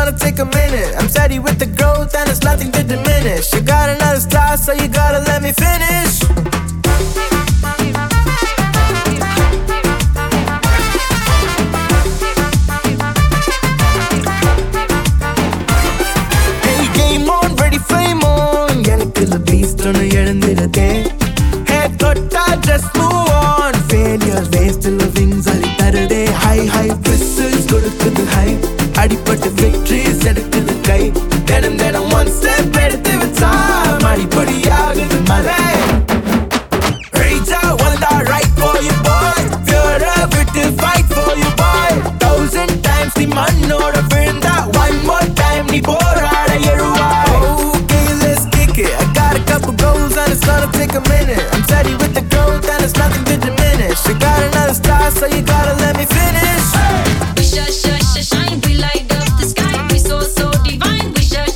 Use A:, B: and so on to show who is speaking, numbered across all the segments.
A: gonna take a minute. I'm steady with the growth and it's nothing to diminish. You got another star, so you gotta let me finish. Hey, game on, ready, flame on. எனக்குள்ள beast ஒன்னு எழுந்திருதே. Hey, தொட்டா just move on. Failures, waste livings அள்ளி தருதே. High whistles கொடுக்குது high. அடிப்பட்டு victories எடுக்குது கை. தினம் one step எடுத்து வச்சா மடிப்படியாகுது மலை. Rage out, வந்தா right for you boy. Fear விட்டு fight for you boy. 1000 times நீ மண்ணோட விழுந்தா one more time நீ போராட எழுவாய். Okay, let's kick it. I got a couple goals and it's gonna take a minute. I'm steady with the growth and it's nothing to diminish. You got another star, so you gotta let me finish.
B: We shine, we light up the sky. We so divine. We shine,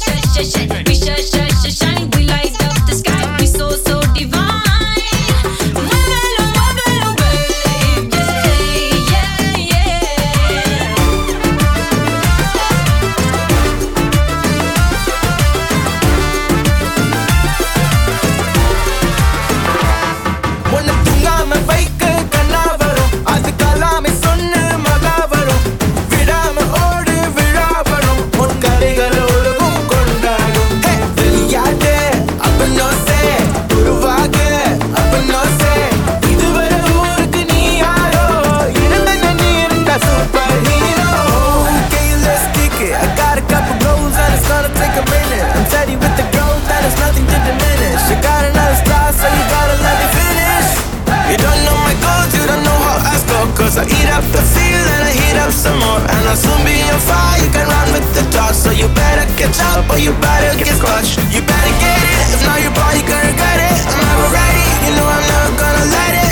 B: we light up the sky. We so divine. Wobble, babe, yeah.
A: உன்னை தூங்காம வைக்க கண்ணா வரும். அதுக்கெல்லாமே சொன்ன மகா வரும். விடாம ஓடு விழா வரும். உன் கதைகள் உலகம் கொண்டாடும். Hey, விளையாட்டு அப்ப நோ சே. உருவாக அப்ப நோ சே. இதுவரை ஊருக்கு நீ யாரோ. இருந்த நீ இருந்தா superhero. Okay, let's kick it. I got a couple goals and it's gonna take a minute. I'm steady with the growth and it's nothing to diminish. You got another star, so you gotta let me finish. You don't know my goals, you don't know how I score. Cause I eat up the field and I heat up some more. And I'll soon be on fire, you can run with the dogs. So you better catch up or you better get squashed. You better get it, if not your body gonna regret it. I'm never ready, you know I'm never gonna let it.